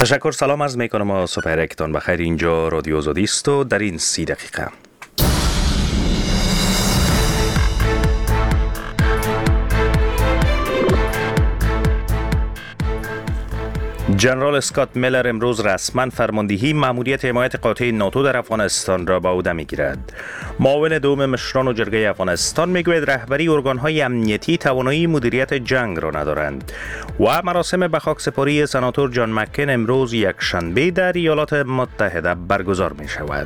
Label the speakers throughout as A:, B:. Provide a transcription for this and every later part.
A: تشکر، سلام عرض میکنم و صبح رکتان بخیر. اینجا رادیو آزادی است و در این 30 دقیقه جنرال اسکات میلر امروز رسما فرماندهی مأموریت حمایت قاطع ناتو در افغانستان را به عهده میگیرد. معاون دوم مشران و جرگه افغانستان میگوید رهبری ارگانهای امنیتی توانایی مدیریت جنگ را ندارند و مراسم به خاکسپاری سناتور جان مکین امروز یک شنبه در ایالات متحده برگزار می شود.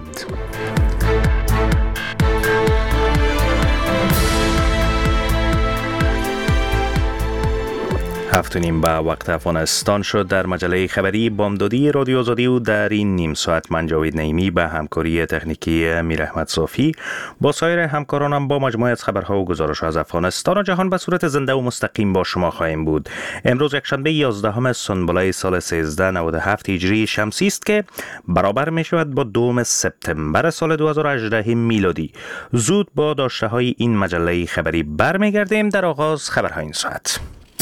A: 7:30 به وقت افغانستان شد. در مجله خبری بامدادی رادیو آزادی و در این نیم ساعت من جاوید نعیمی به همکاری تکنیکی امیر احمد صافی با سایر همکارانم با مجموعه از خبرها و گزارش‌ها از افغانستان و جهان به صورت زنده و مستقیم با شما خواهیم بود. امروز یکشنبه 11 سنبله سال 1397 هجری شمسی است که برابر می شود با 2 سپتامبر سال 2018 میلادی. زود با داشته‌های این مجله خبری برمیگردیم. در آغاز خبرهای این ساعت.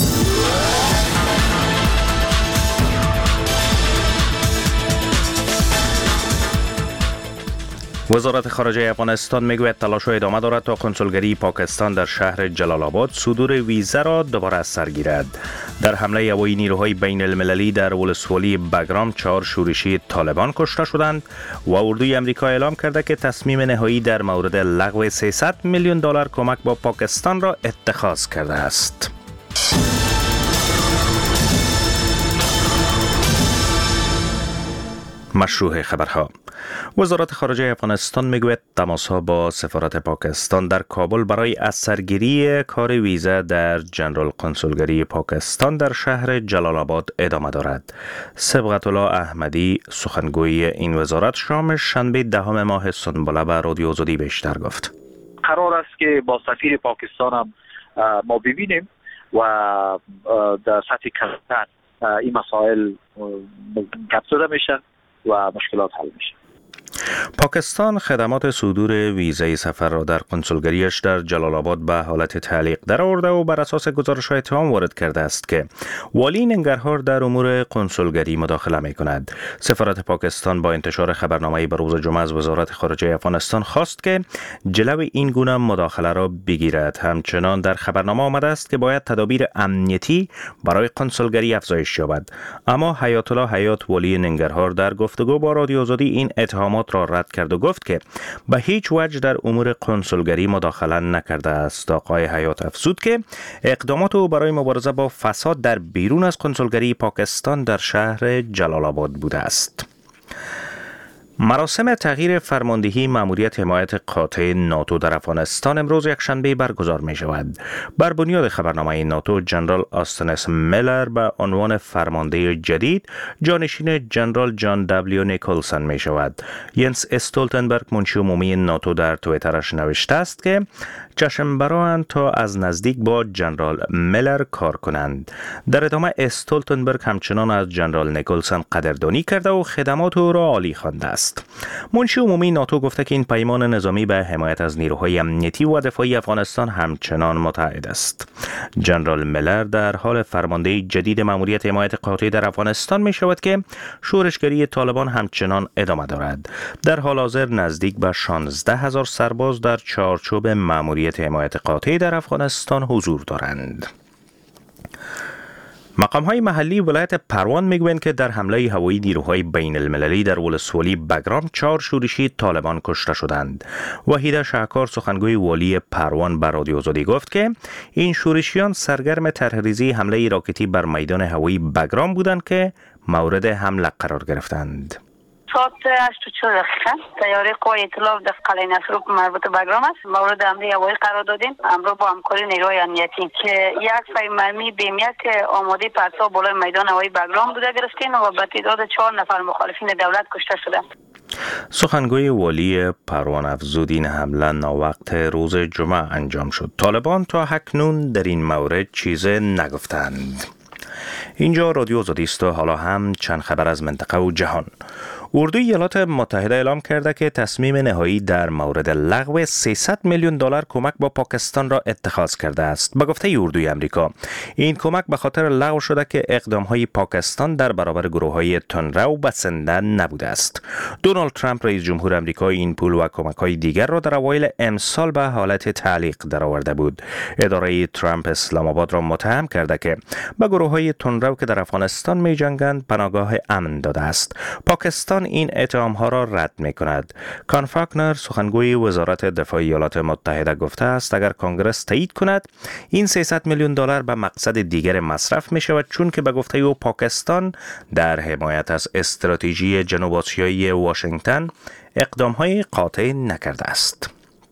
A: وزارت خارجه افغانستان میگوید تلاش ادامه دارد تا کنسولگری پاکستان در شهر جلال آباد صدور ویزا را دوباره از سر گیرد. در حمله هوایی نیروهای بین المللی در ولسوالی بگرام 4 شورشی طالبان کشته شدند و اردوی امریکا اعلام کرده که تصمیم نهایی در مورد لغو $300 میلیون کمک با پاکستان را اتخاذ کرده است. مشروع خبرها. وزارت خارجه افغانستان میگوید تماس‌ها با سفارت پاکستان در کابل برای از سرگیری کار ویزا در جنرال کنسولگری پاکستان در شهر جلال آباد ادامه دارد. صبغت الله احمدی سخنگوی این وزارت شام شنبه 10 ماه سنبله به رادیو آزادی بیشتر گفت.
B: قرار است که با سفیر پاکستان هم ما ببینیم و در سطح کلان این مسائل گپ زده میشه و مشکلات حل میشه.
A: پاکستان خدمات صدور ویزای سفر را در کنسولگریش در جلال آباد به حالت تعلیق درآورده و بر اساس گزارش‌های اتهام وارد کرده است که والی ننگرهار در امور کنسولگری مداخله می‌کند. سفارت پاکستان با انتشار خبرنامه‌ای به روز جمعه از وزارت خارجه افغانستان خواست که جلو این گونه مداخله را بگیرد. همچنان در خبرنامه آمده است که باید تدابیر امنیتی برای کنسولگری افزایش یابد. اما حیات الله حیات والی ننگرهار در گفتگو با رادیو آزادی این اتهامات را رد کرد و گفت که به هیچ وجه در امور کنسولگری مداخله نکرده است. آقای حیات افزود که اقدامات او برای مبارزه با فساد در بیرون از کنسولگری پاکستان در شهر جلال آباد بوده است. مراسم تغییر فرماندهی مأموریت حمایت قاطع ناتو در افغانستان امروز یکشنبه برگزار می شود. بر بنیاد خبرنامه ناتو، جنرال آستن میلر به عنوان فرمانده جدید جانشین جنرال جان دبلیو نیکلسن می شود. ینس استولتنبرگ منشی عمومی ناتو در توییترش نوشته است که چشم براند تا از نزدیک با جنرال میلر کار کنند. در ادامه استولتنبرگ همچنان از جنرال نیکلسن قدردانی کرده و خدمات او را عالی خوانده است. منشی عمومی ناتو گفته که این پیمان نظامی به حمایت از نیروهای امنیتی و دفاعی افغانستان همچنان متعهد است. جنرال میلر در حال فرماندهی جدید مأموریت حمایت قاطع در افغانستان می شود که شورشگری طالبان همچنان ادامه دارد. در حال حاضر نزدیک به 16,000 سرباز در چارچوب مأموریت حمایت قاطع در افغانستان حضور دارند. مقام‌های محلی ولایت پروان میگویند که در حمله هوایی نیروهای بین المللی در ولسوالی بگرام 4 شورشی طالبان کشته شدند. وحیده شهکار سخنگوی والی پروان به رادیو آزادی گفت که این شورشیان سرگرم طرح‌ریزی حمله راکتی بر میدان هوایی بگرام بودند که مورد حمله قرار گرفتند.
C: ساعت 8:40 تیاره قوای اطلاع در قلعه نصر مربوط به بگرام است. مورد حمله هوایی قرار دادیم امروز با همکاری نیروهای امنیتی که یک فای مرمی بیم یک آماده پرتاب بالای میدان هوایی بگرام بوده گرفتیم و به تعداد 4 نفر مخالفین دولت کشته شدند.
A: سخنگوی والی پروان افزود این حمله ناوقت روز جمعه انجام شد. طالبان تا اکنون در این مورد چیز نگفتند. اینجا رادیو آزادی است و حالا هم چند خبر از منطقه و جهان. اردوی ایالات متحده اعلام کرده که تصمیم نهایی در مورد لغو 300 میلیون دلار کمک با پاکستان را اتخاذ کرده است. به گفته اردوی امریکا، این کمک به خاطر لغو شده که اقدام‌های پاکستان در برابر گروه‌های تندرو و زنده نبوده است. دونالد ترامپ رئیس جمهور امریکا این پول و کمک‌های دیگر را در اوایل امسال به حالت تعلیق درآورده بود. اداره ترامپ اسلام آباد را متهم کرده که به گروه‌های تندرو که در افغانستان می‌جنگند پناهگاه امن داده است. پاکستان این اتهام‌ها را رد می‌کند. کان فاکنر سخنگوی وزارت دفاع ایالات متحده گفته است اگر کنگرس تایید کند این 300 میلیون دلار به مقصد دیگر مصرف می‌شود، چون که به گفته او پاکستان در حمایت از استراتژی جنوب آسیایی واشنگتن اقدام‌های قاطع نکرده است.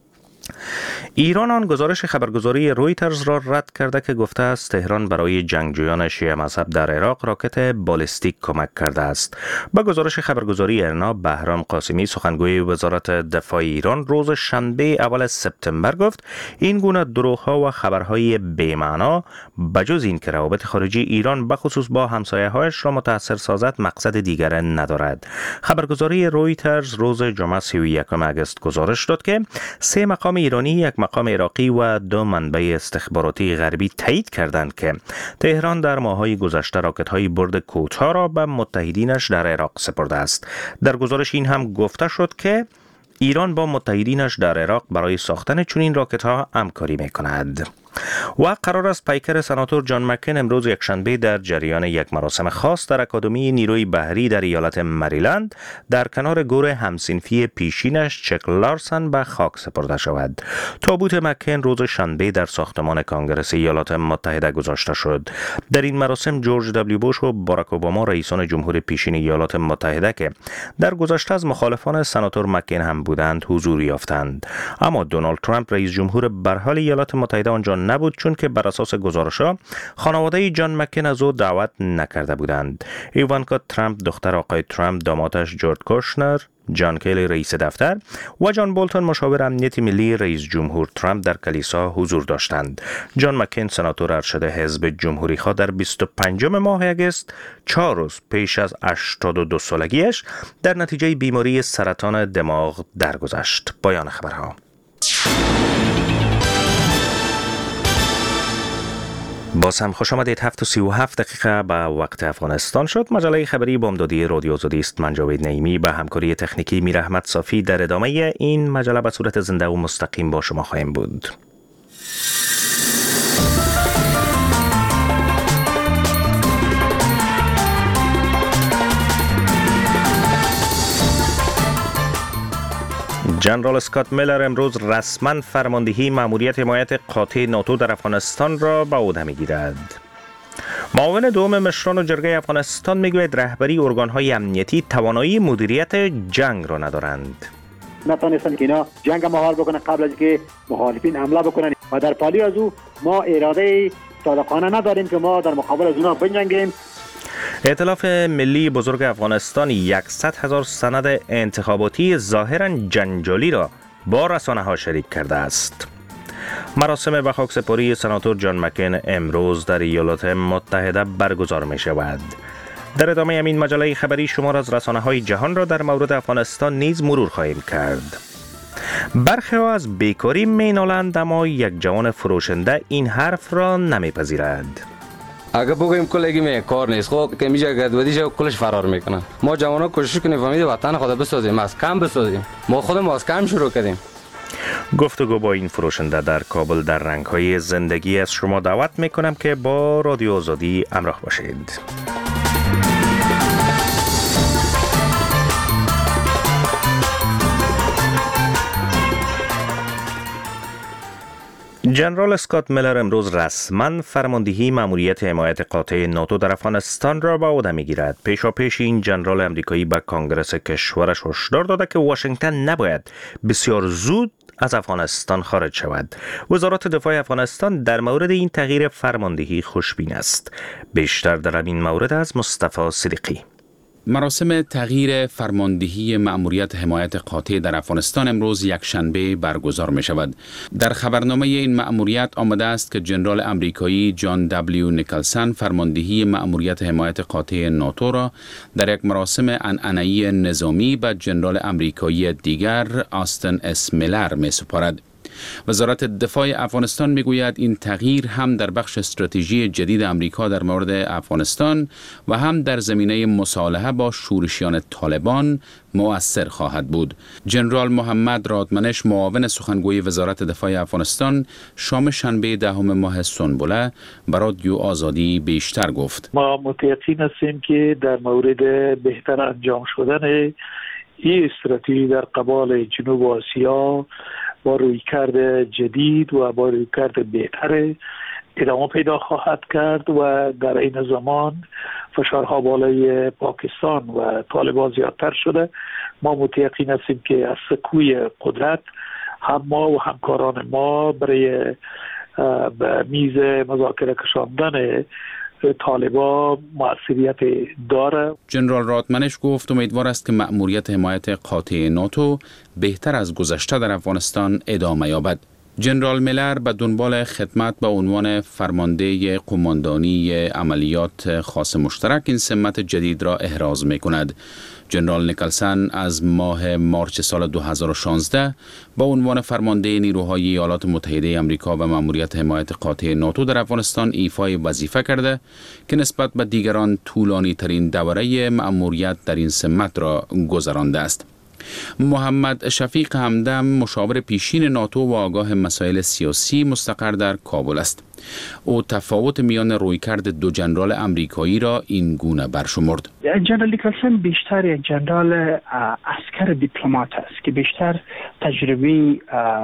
A: ایران آن گزارش خبرگزاری رویترز را رد کرده که گفته است تهران برای جنگجویان شیعه مذهب در عراق راکت بالستیک کمک کرده است. با گزارش خبرگزاری ارنا، بهرام قاسمی سخنگوی وزارت دفاع ایران روز شنبه اول سپتامبر گفت این گونه دروغ‌ها و خبرهای بی‌معنا بجز این که روابط خارجی ایران بخصوص با همسایه‌هایش را متاثر سازد مقصد دیگر ندارد. خبرگزاری رویترز روز جمعه 31 اگست گزارش داد که 3 مقام ایرانی، 1 مقام عراقی و 2 منبع استخباراتی غربی تایید کردند که تهران در ماه‌های گذشته راکت‌های برد کوتاه را به متحدینش در عراق سپرده است. در گزارش این هم گفته شد که ایران با متحدینش در عراق برای ساختن چنین راکت‌ها همکاری می‌کند. و قرار است پیکر سناتور جان مکین امروز یکشنبه در جریان یک مراسم خاص در اکادمی نیروی بحری در ایالت مریلند در کنار گور همسنفی پیشینش چک لارسن به خاک سپرده شود. تابوت مکین روز شنبه در ساختمان کانگرس ایالات متحده گذاشته شد. در این مراسم جورج دبلیو بوش و باراک اوباما رئیسان جمهور پیشین ایالات متحده که در گذشته از مخالفان سناتور مکین هم بودند حضور یافتند. اما دونالد ترامپ رئیس جمهور برحال ایالات متحده آنجا نبود، چون که بر اساس گزارش‌ها خانواده جان مکین از او دعوت نکرده بودند. ایوانکا ترامپ دختر آقای ترامپ، دامادش جورج کوشنر، جان کلی رئیس دفتر و جان بولتون مشاور امنیت ملی رئیس جمهور ترامپ در کلیسا حضور داشتند. جان مکین سناتور ارشد حزب جمهوری خواه در 25 ماه اگست 4 روز پیش از 82 سالگیش در نتیجه بیماری سرطان دماغ درگذشت. پایان خبرها. باز هم خوش آمدید. 7:37 دقیقه به وقت افغانستان شد. مجله خبری بامدادی رادیو آزادی است. من جاوید نعیمی به همکاری تکنیکی میر احمد صافی در ادامه این مجله به صورت زنده و مستقیم با شما خواهیم بود. جنرال اسکات میلر امروز رسما فرماندهی مأموریت حمایت قاطع ناتو در افغانستان را به عهده می‌گیرد. معاون دوم مشران و جرگه افغانستان میگوید رهبری ارگان‌های امنیتی توانایی مدیریت جنگ را ندارند.
D: نتونستن که اینا جنگ مهار بکنن قبل از که مخالفین حمله بکنن و در پالی از او ما اراده صادقانه نداریم که ما در مقابل از اونا بجنگیم.
A: ائتلاف ملی بزرگ افغانستان 100,000 سند انتخاباتی ظاهراً جنجالی را با رسانه‌ها شریک کرده است. مراسم به خاکسپاری سناتور جان مکین امروز در ایالات متحده برگزار می شود. در ادامه همین مجله خبری شمار از رسانه‌های جهان را در مورد افغانستان نیز مرور خواهیم کرد. برخی ها از بیکاری می نالند، اما یک جوان فروشنده این حرف را نمیپذیرد.
E: اگه بگویم کلگی کار نیست، خب که میجا گدودیش کلش فرار میکنن. ما جوانا کوشش کنیم فهمید وطن خود بسازیم، از کم بسازیم. ما خودمون از کم شروع کردیم.
A: گفتگو با این فروشنده در کابل در رنگ‌های زندگی از شما دعوت میکنم که با رادیو آزادی همراه باشید. جنرال اسکات میلر امروز رسما فرماندهی مأموریت حمایت قاطع ناتو در افغانستان را به عهده میگیرد. پیشاپیش این جنرال امریکایی به کانگرس کشورش هشدار داده که واشنگتن نباید بسیار زود از افغانستان خارج شود. وزارت دفاع افغانستان در مورد این تغییر فرماندهی خوشبین است. بیشتر در این مورد از مصطفی صدیقی.
F: مراسم تغییر فرماندهی مأموریت حمایت قاطع در افغانستان امروز یکشنبه برگزار می شود. در خبرنامه این مأموریت آمده است که جنرال امریکایی جان دبلیو نیکلسن فرماندهی مأموریت حمایت قاطع ناتو را در یک مراسم عنعنه‌ای نظامی به جنرال امریکایی دیگر آستن اس میلر می سپارد. وزارت دفاع افغانستان میگوید این تغییر هم در بخش استراتژی جدید امریکا در مورد افغانستان و هم در زمینه مصالحه با شورشیان طالبان مؤثر خواهد بود. جنرال محمد رادمنش معاون سخنگوی وزارت دفاع افغانستان شام شنبه 10 ماه سنبله به رادیو آزادی بیشتر گفت:
G: ما متأکد هستیم که در مورد بهتر انجام شدن این استراتژی در قبال جنوب آسیا با رویکرد جدید و با رویکرد بهتر ادامه پیدا خواهد کرد و در این زمان فشارها بالای پاکستان و طالبان زیادتر شده. ما متأکد هستیم که از سکوی قدرت هم ما و همکاران ما برای به میز مذاکره کشاندن طالبان موثریت داره.
F: جنرال رادمنش گفت امیدوار است که مأموریت حمایت قاطع ناتو بهتر از گذشته در افغانستان ادامه یابد. جنرال میلر به دنبال خدمت به عنوان فرمانده قماندانی عملیات خاص مشترک این سمت جدید را احراز می کند. جنرال نیکلسن از ماه مارچ سال 2016 با عنوان فرمانده نیروهای ایالات متحده آمریکا و مأموریت حمایت قاطع ناتو در افغانستان ایفای وظیفه کرده که نسبت به دیگران طولانی ترین دوره مأموریت در این سمت را گذرانده است. محمد شفیق همدم مشاور پیشین ناتو و آگاه مسائل سیاسی مستقر در کابل است. او تفاوت میان رویکرد دو جنرال امریکایی را این گونه برشمرد:
H: جنرال نیکلسن بیشتر یک جنرال عسکر دیپلمات است که بیشتر تجربه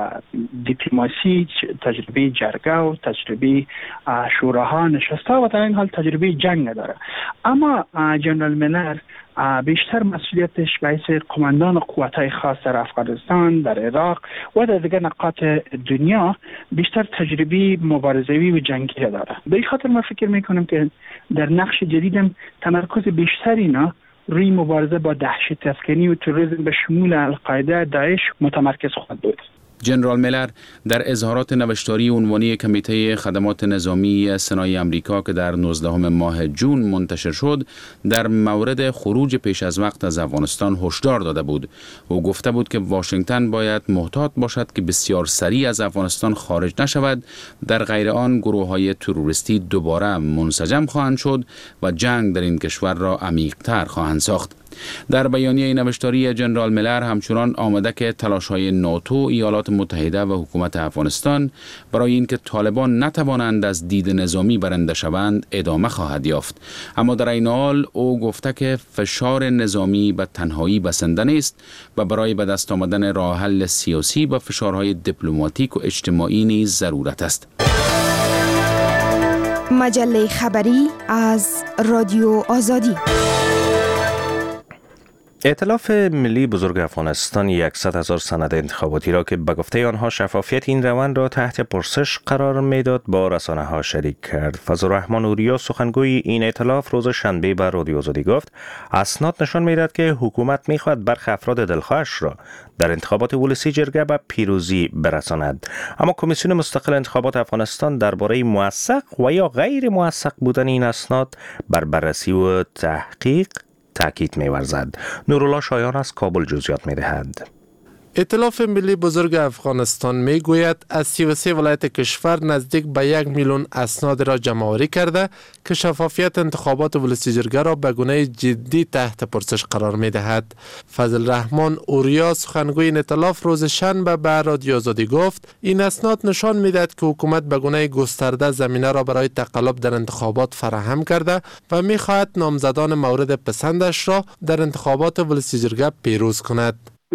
H: دیپلماسی، تجربه جرگه و تجربه شوراها نشسته و در این حال تجربه جنگ نداره. اما جنرال میلر بیشتر مسئولیتش به حیث قماندان قوت‌های خاص در افغانستان، در عراق و در دیگر نقاط دنیا بیشتر تجربه مبارزه‌ای و جنگی داره. به این خاطر ما فکر میکنم که در نقش جدیدم تمرکز بیشتری اینا روی مبارزه با دهشت افکنی و تروریسم به شمول القاعده، داعش متمرکز خواهد بود.
F: جنرال میلر در اظهارات نوشتاری عنوانی کمیته خدمات نظامی سنای امریکا که در 19 ماه جون منتشر شد در مورد خروج پیش از وقت از افغانستان هشدار داده بود. او گفته بود که واشنگتن باید محتاط باشد که بسیار سریع از افغانستان خارج نشود، در غیر آن گروه‌های تروریستی دوباره منسجم خواهند شد و جنگ در این کشور را عمیق‌تر خواهند ساخت. در بیانیه نوشتاری جنرال میلر همچنان آمده که تلاش‌های ناتو، ایالات متحده و حکومت افغانستان برای اینکه طالبان نتوانند از دید نظامی برنده شوند ادامه خواهد یافت. اما در این حال او گفته که فشار نظامی به تنهایی بسنده نیست و برای به دست آمدن راه حل سیاسی و فشارهای دیپلماتیک و اجتماعی نیز ضرورت است.
I: مجله خبری از رادیو آزادی.
A: ائتلاف ملی بزرگ افغانستان 100,000 سند انتخاباتی را که به گفته آنها شفافیت این روند را تحت پرسش قرار میداد با رسانه‌ها شریک کرد. فضلالرحمن اوریا سخنگوی این ائتلاف روز شنبه به رادیو آزادی گفت اسناد نشان میدهد که حکومت میخواهد برخی افراد دلخواهش را در انتخابات ولسی جرگه به پیروزی برساند. اما کمیسیون مستقل انتخابات افغانستان درباره موثق و یا غیر موثق بودن این اسناد بر بررسی و تحقیق تاکید می‌ورزد. نورالله شایان از کابل جزئیات می‌دهد.
J: ائتلاف ملی بزرگ افغانستان میگوید از 33 ولایت کشور نزدیک به 1 میلیون اسناد را جمع‌آوری کرده که شفافیت انتخابات ولسی جرگه را به گونه جدی تحت پرسش قرار می‌دهد. فضلالرحمن اوریا سخنگوی این ائتلاف روز شنبه به رادیو آزادی گفت این اسناد نشان می‌دهد که حکومت به گونه گسترده زمینه را برای تقلب در انتخابات فراهم کرده و می‌خواهد نامزدان مورد پسندش را در انتخابات ولسی جرگه پیروز کند.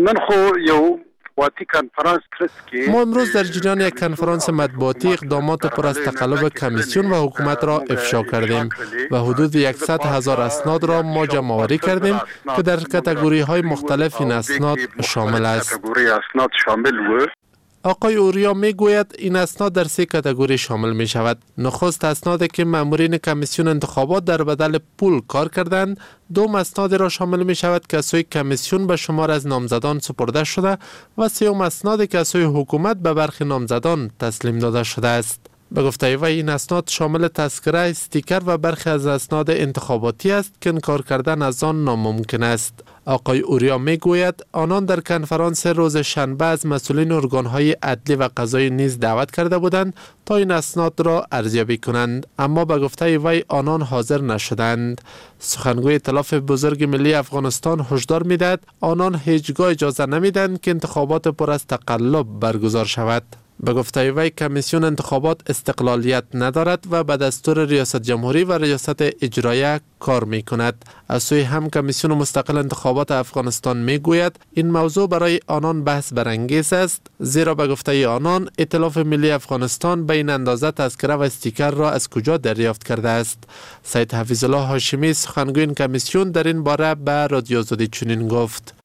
J: ما امروز در جریان یک کنفرانس مطبوعاتی اقدامات پر از تقلب کمیسیون و حکومت را افشا کردیم و حدود 100,000 اسناد را ما جمع‌آوری کردیم که در کاتگوری های مختلف این اسناد شامل است. آقای اوریا می گوید این اسناد در 3 کاتگوری شامل می شود. نخست اسنادی که مامورین کمیسیون انتخابات در بدل پول کار کردند. دوم اسنادی را شامل می شود که از سوی کمیسیون به شمار از نامزدان سپرده شده و سوم اسنادی که از سوی حکومت به برخی نامزدان تسلیم داده شده است. به گفته وی این اسناد شامل تذکره، استیکر و برخی از اسناد انتخاباتی است که انکار کردن از آن ناممکن است. آقای اوریا می گوید آنان در کنفرانس روز شنبه از مسئولین ارگانهای عدلی و قضایی نیز دعوت کرده بودند تا این اسناد را ارزیابی کنند، اما به گفته وی آنان حاضر نشدند. سخنگوی ائتلاف بزرگ ملی افغانستان هشدار می‌دهد آنان هیچگاه اجازه نمیدهند که انتخابات پر از تقلب برگزار شود. به گفته وی کمیسیون انتخابات استقلالیت ندارد و به دستور ریاست جمهوری و ریاست اجرایه کار می کند. از سوی هم کمیسیون مستقل انتخابات افغانستان می گوید این موضوع برای آنان بحث برانگیز است، زیرا به گفته آنان ائتلاف ملی افغانستان به این اندازه تذکره و استیکر را از کجا دریافت کرده است. سید حفیظ الله هاشمی سخنگوی این کمیسیون در این باره به رادیو آزادی چنین گفت: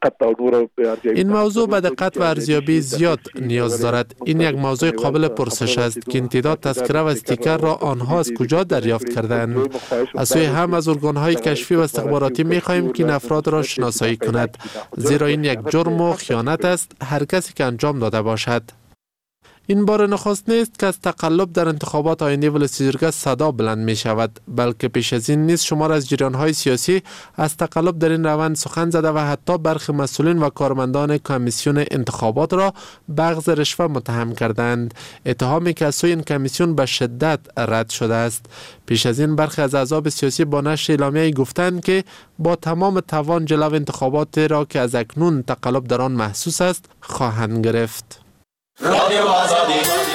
J: این موضوع به دقت و ارزیابی زیاد نیاز دارد. این یک موضوع قابل پرسش است که امتداد تذکره و استیکر را آنها از کجا دریافت کردند. از سوی هم از ارگان‌های کشفی و استخباراتی می‌خواهیم که این افراد را شناسایی کند، زیرا این یک جرم و خیانت است هر کسی که انجام داده باشد. این بار نخست نیست که از تقلب در انتخابات آینده ولسیجرگه صدا بلند می شود، بلکه پیش از این نیز شمار از جریان‌های سیاسی از تقلب در این روند سخن زده و حتی برخی مسئولین و کارمندان کمیسیون انتخابات را به اخذ رشوه متهم کردند، اتهامی که از سوی این کمیسیون به شدت رد شده است. پیش از این برخی از احزاب سیاسی با نشر اعلامیه‌ای گفتند که با تمام توان جلو انتخابات را که از اکنون تقلب در آن محسوس است خواهند گرفت.
A: رادیو آزادی.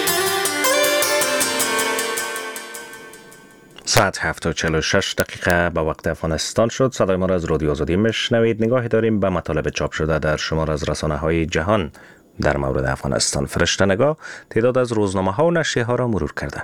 A: ساعت 7:46 به وقت افغانستان شد. صدای ما را از رادیو آزادی میشنوید. نگاهی داریم به مطالب چاپ شده در شمار از رسانه‌های جهان در مورد افغانستان. فرشته نگاه تعداد از روزنامه‌ها و نشریه‌ها را مرور کرده.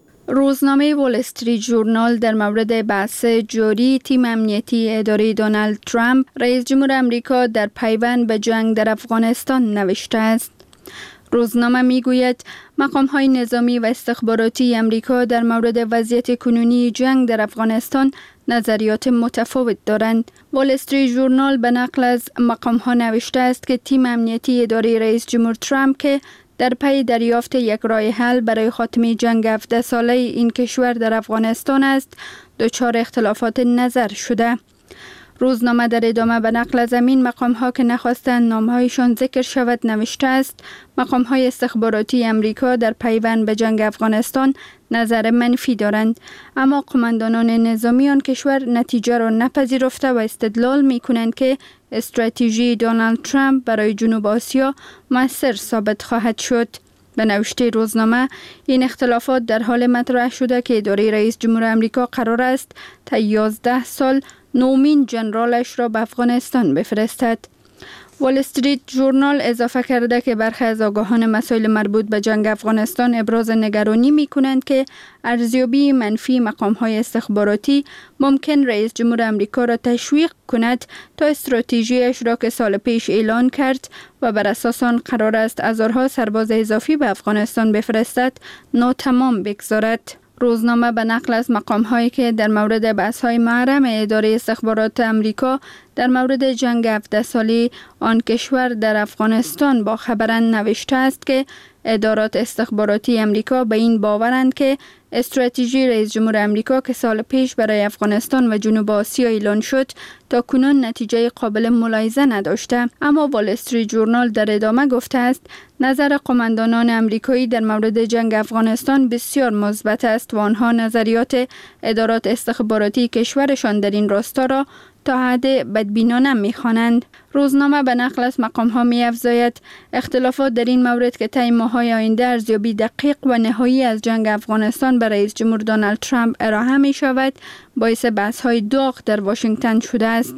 K: روزنامه وال استریت ژورنال در مورد بحث جاری تیم امنیتی اداره دونالد ترامپ رئیس جمهور امریکا در پیوند به جنگ در افغانستان نوشته است. روزنامه میگوید مقام‌های نظامی و استخباراتی امریکا در مورد وضعیت کنونی جنگ در افغانستان نظریات متفاوت دارند. وال استریت ژورنال به نقل از مقام‌ها نوشته است که تیم امنیتی اداره رئیس جمهور ترامپ که در پی دریافت یک راه حل برای خاتمه جنگ 17 ساله این کشور در افغانستان است، دچار اختلافات نظر شده. روزنامه در ادامه به نقل از این مقام‌ها که نخواستند نامهایشان ذکر شود نوشته است مقام‌های استخباراتی امریکا در پیوند به جنگ افغانستان نظر منفی دارند، اما قماندانان نظامی آن کشور نتیجه را نپذیرفته و استدلال می‌کنند که استراتژی دونالد ترامپ برای جنوب آسیا مؤثر ثابت خواهد شد. به نوشته روزنامه این اختلافات در حال مطرح شده که اداره رئیس جمهور امریکا قرار است تا 11 سال نومین جنرالش را به افغانستان بفرستد. وال استریت ژورنال اضافه کرده که برخی از آگاهان مسائل مربوط به جنگ افغانستان ابراز نگرانی می کنند که ارزیابی منفی مقام‌های استخباراتی ممکن رئیس جمهور امریکا را تشویق کند تا استراتژیش را که سال پیش اعلان کرد و بر اساس آن قرار است هزارها سرباز اضافی به افغانستان بفرستد ناتمام بگذارد. روزنامه به نقل از مقام‌هایی که در مورد بحث‌های محرم اداره استخبارات امریکا در مورد جنگ 17 ساله آن کشور در افغانستان با خبرند نوشته است که ادارات استخباراتی امریکا به این باورند که استراتژی رئیس جمهور امریکا که سال پیش برای افغانستان و جنوب آسیا اعلان شد تا کنون نتیجه قابل ملاحظه نداشته. اما وال استریت ژورنال در ادامه گفته است نظر قماندانان امریکایی در مورد جنگ افغانستان بسیار مثبت است و آنها نظریات ادارات استخباراتی کشورشان در این راستا را تا حد بدبینانه می‌خوانند. روزنامه به نقل از مقام‌ها می‌افزاید اختلافات در این مورد که طی ماه‌های آینده ارزیابی دقیق و نهایی از جنگ افغانستان برای رئیس جمهور دونالد ترامپ ارائه می‌شود باعث بحث‌های داغ در واشنگتن شده است.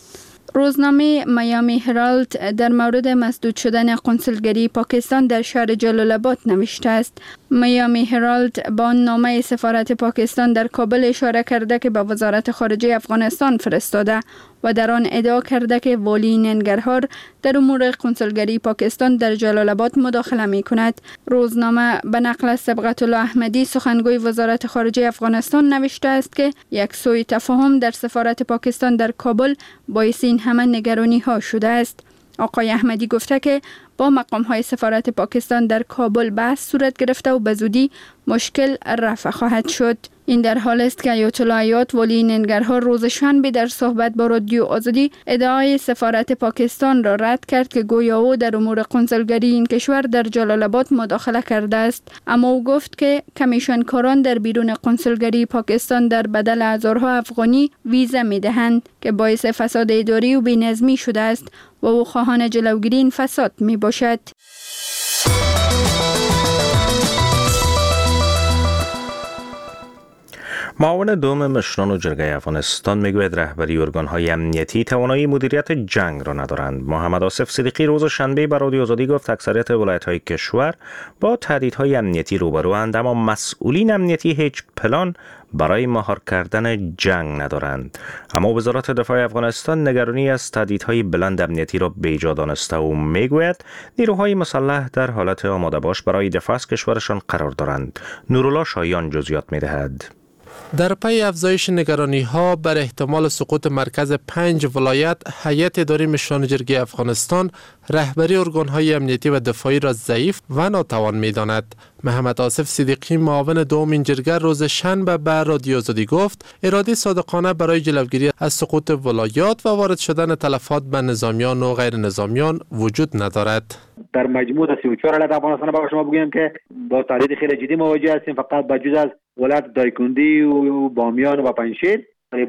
K: روزنامه میامی هرالد در مورد مسدود شدن قنصلگری پاکستان در شهر جلال آباد نوشته است. میامی هرالد با نامه سفارت پاکستان در کابل اشاره کرده که به وزارت خارجه افغانستان فرستاده و در آن ادعا کرده که والی ننگرهار در امور کنسولگری پاکستان در جلال آباد مداخله می کند. روزنامه به نقل از صبغت الله احمدی سخنگوی وزارت خارجه افغانستان نوشته است که یک سوء تفاهم در سفارت پاکستان در کابل باعث این همه نگرانی ها شده است. آقای احمدی گفته که با مقام های سفارت پاکستان در کابل بحث صورت گرفته و به زودی مشکل رفع خواهد شد. این در حال است که آیت الله حیات والی ننگرهار روز شنبه در صحبت با رادیو آزادی ادعای سفارت پاکستان را رد کرد که گویا او در امور کنسولگری این کشور در جلال آباد مداخله کرده است، اما او گفت که کمیشنکاران در بیرون کنسولگری پاکستان در بدل هزارها افغانی ویزا می‌دهند که باعث فساد اداری و بی‌نظمی شده است و او خواهان جلوگیری این فساد میباشد.
A: معاون دوم مشران جرگه افغانستان میگوید رهبری ارگان‌های امنیتی توانایی مدیریت جنگ را ندارند. محمد آصف صدیقی روز شنبه بر رادیو آزادی گفت اکثریت ولایت‌های کشور با تهدیدهای امنیتی روبروند، اما مسئولین امنیتی هیچ پلان برای مهار کردن جنگ ندارند. اما وزارت دفاع افغانستان نگرانی از تهدیدهای بلند امنیتی را بیجا دانسته و میگوید نیروهای مسلح در حالت آماده باش برای دفاع از کشورشان قرار دارند. نورالله شایان جزئیات می‌دهد.
J: در پی افزایش نگرانی ها بر احتمال سقوط مرکز 5 ولایت، هیئت اداری مشران جرگه افغانستان رهبری ارگان‌های امنیتی و دفاعی را ضعیف و ناتوان می‌داند. محمد آصف صدیقی معاون دوم این جرگه روز شنبه به رادیو آزادی گفت اراده صادقانه برای جلوگیری از سقوط ولایات و وارد شدن تلفات به نظامیان و غیر نظامیان وجود ندارد.
D: در مجموع 34 ولایت افغانستان با شما بگویم که با تهدید خیلی جدی مواجه هستیم، فقط بجز از ولایت دایکندی و بامیان و پنجشیر.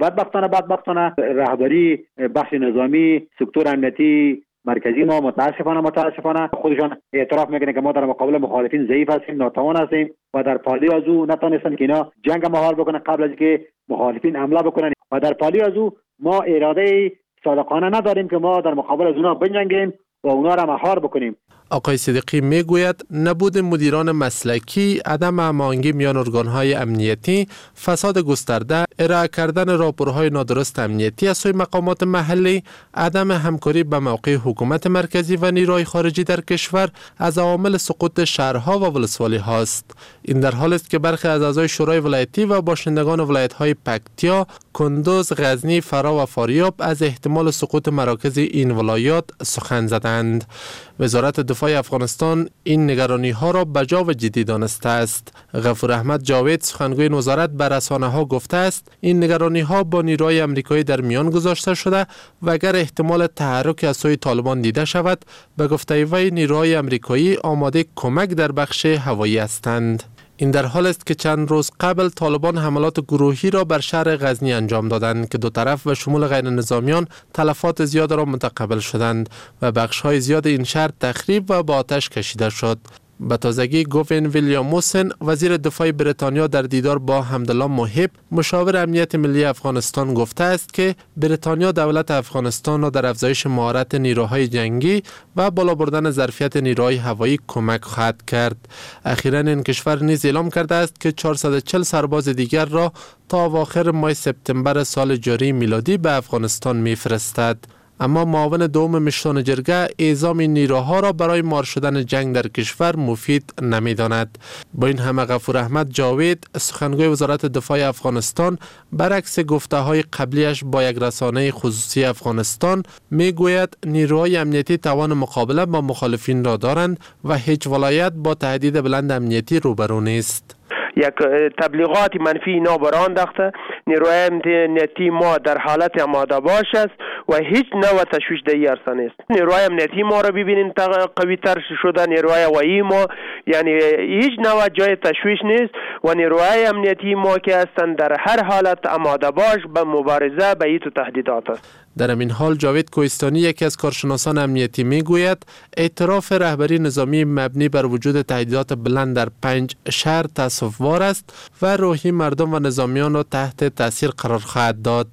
D: بدبختانه رهبری بخش نظامی سکتور امنیتی مرکزی ما متاسفانه خودشان اعتراف میکنه که ما در مقابل مخالفین ضعیف هستیم، ناتوان هستیم و در پالی از او نتونستن که اینا جنگ مهار بکنن قبل از که مخالفین حمله بکنن و در پالی از او ما اراده صادقانه نداریم که ما در مقابل از اونا بجنگیم و اونا را مهار بکنیم.
J: آقای صدیقی میگوید نبود مدیران مسلکی، عدم هماهنگی میان ارگان‌های امنیتی، فساد گسترده، ارائه کردن راپورهای نادرست امنیتی از سوی مقامات محلی، عدم همکاری به موقع حکومت مرکزی و نیروهای خارجی در کشور از عوامل سقوط شهرها و ولسوالی هاست. این در حالی است که برخی از اعضای شورای ولایتی و باشندگان ولایت‌های پکتیا، کندوز، غزنی، فرا و فاریاب از احتمال سقوط مراکز این ولایات سخن زدند. وزارت دفاع افغانستان این نگرانی ها را بجا و جدی دانسته است. غفور احمد جاوید سخنگوی وزارت به رسانه ها گفته است این نگرانی ها با نیروهای آمریکایی در میان گذاشته شده و اگر احتمال تحرک از سوی طالبان دیده شود، به گفته وی نیروهای آمریکایی آماده کمک در بخش هوایی هستند. این در حال است که چند روز قبل طالبان حملات گروهی را بر شهر غزنی انجام دادند که دو طرف و شمول غیر نظامیان تلفات زیاد را متقبل شدند و بخش‌های زیاد این شهر تخریب و با آتش کشیده شد. به تازگی گوین ویلیاموسن وزیر دفاع بریتانیا در دیدار با حمدالله محب مشاور امنیت ملی افغانستان گفته است که بریتانیا دولت افغانستان را در افزایش مهارت نیروهای جنگی و بالا بردن ظرفیت نیروهای هوایی کمک خواهد کرد. اخیراً این کشور نیز اعلام کرده است که 440 سرباز دیگر را تا اواخر ماه سپتامبر سال جاری میلادی به افغانستان میفرستد. اما معاون دوم مشران جرگه اعزام نیروها را برای مار شدن جنگ در کشور مفید نمی‌داند. با این همه غفور احمد جاوید سخنگوی وزارت دفاع افغانستان برعکس گفته‌های قبلیش با یک رسانه خصوصی افغانستان میگوید نیروهای امنیتی توان مقابله با مخالفین را دارند و هیچ ولایت با تهدید بلند امنیتی روبرو نیست.
L: یک تبلیغات منفی اینا بران داخته. نیروهای امنیتی ما در حالت آماده باش است و هیچ نوع تشویش در این عرصه نیست. نیروهای امنیتی ما را ببینید قوی تر شده، نیروهای هوایی ما یعنی هیچ نوع جای تشویش نیست و نیروهای امنیتی ما که هستند در هر حالت آماده باش به مبارزه به این تهدیدات است.
J: در این حال جاوید کوهستانی یکی از کارشناسان امنیتی میگوید اعتراف رهبری نظامی مبنی بر وجود تهدیدات بلند در 5 شهر تأسف‌بار است و روحی مردم و نظامیان را تحت تاثیر قرار خواهد داد.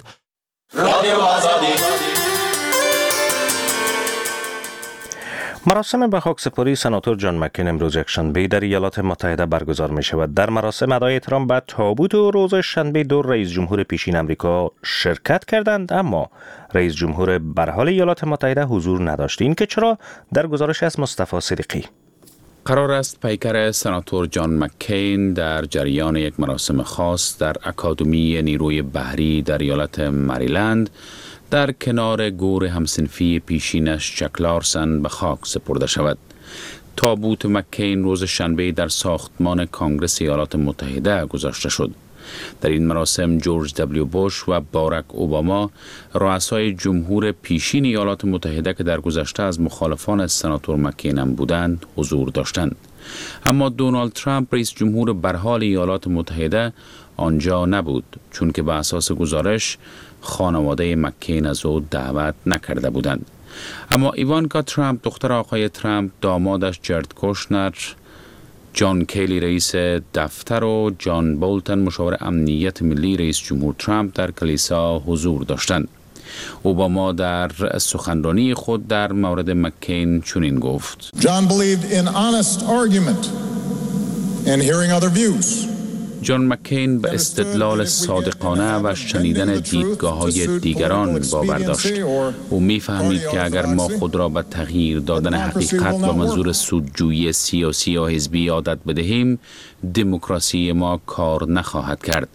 A: مراسم به خاکسپاری سناتور جان مکین امروز یکشنبه در ایالات متحده برگزار می شود. در مراسم ادای احترام به تابوت و روز شنبه دو رئیس جمهور پیشین امریکا شرکت کردند، اما رئیس جمهور برحال ایالات متحده حضور نداشت. این که چرا؟ در گزارش از مصطفی صدیقی.
F: قرار است پیکر سناتور جان مکین در جریان یک مراسم خاص در اکادمی نیروی بحری در ایالت مریلند در کنار گور همسنفی پیشینش چک لارسن به خاک سپرده شود. تابوت مکین روز شنبه در ساختمان کانگرس ایالات متحده گذاشته شد. در این مراسم جورج دبلیو بوش و باراک اوباما، رؤسای جمهور پیشین ایالات متحده که در گذشته از مخالفان سناتور مکین بودند، حضور داشتند. اما دونالد ترامپ رئیس جمهور برحال ایالات متحده آنجا نبود، چون که به اساس گزارش خانواده مکین از او دعوت نکرده بودند. اما ایوانکا ترامپ دختر آقای ترامپ، دامادش جرد کوشنر، جان کیلی رئیس دفتر و جان بولتن مشاور امنیت ملی رئیس جمهور ترامپ در کلیسا حضور داشتند. اوباما در سخنرانی خود در مورد مکین چنین گفت:
M: John believed in honest argument and hearing other views.
F: جان مکین به استدلال صادقانه و شنیدن دیدگاه‌های دیگران باور داشت. او می‌فهمید که اگر ما خود را به تغییر دادن حقیقت با منظور سودجویی سیاسی یا حزبی عادت بدهیم، دموکراسی ما کار نخواهد کرد.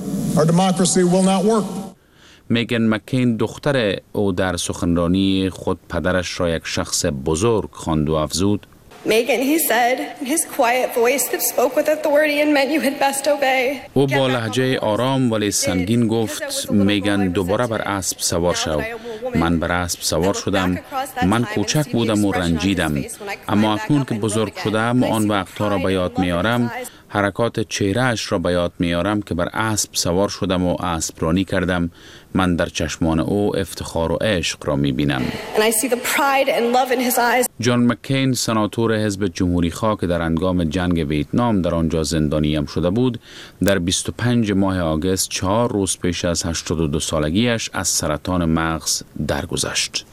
F: میگن مکین دختر او در سخنرانی خود پدرش را یک شخص بزرگ خواند و افزود:
N: Megan, he said, in his quiet voice that spoke with authority and meant you had best obey.
F: او با لهجه آرام ولی سنگین گفت: میگن دوباره بر اسب سوار شو. من بر اسب سوار شدم. من کوچک بودم و رنجیدم، اما اکنون که بزرگ شدم و آن وقتها را به یاد میارم، حرکات چهرهش را به یاد میارم که بر اسب سوار شدم و اسبرانی کردم. من در چشمان او افتخار و عشق را میبینم. جان مکین، سناتور حزب جمهوری خواه که در هنگام جنگ ویتنام در آنجا زندانی هم شده بود، در 25 ماه آگوست 4 روز پیش از 82 سالگیش از سرطان مغز درگذشت.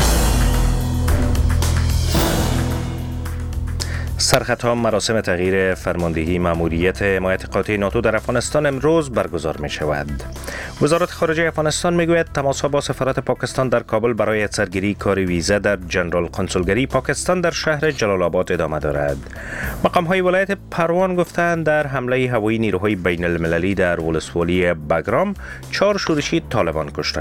A: سرختام مراسم تغییر فرماندهی ماموریت حمایت قاطع ناتو در افغانستان امروز برگزار می شود. وزارت خارجه افغانستان می گوید تماس‌ها با سفارت پاکستان در کابل برای سرگیری کار ویزا در جنرال قنسولگری پاکستان در شهر جلال آباد ادامه دارد. مقام‌های ولایت پروان گفتند در حمله هوایی نیروهای بین المللی در ولسوالی بگرام 4 شورشی طالبان کشته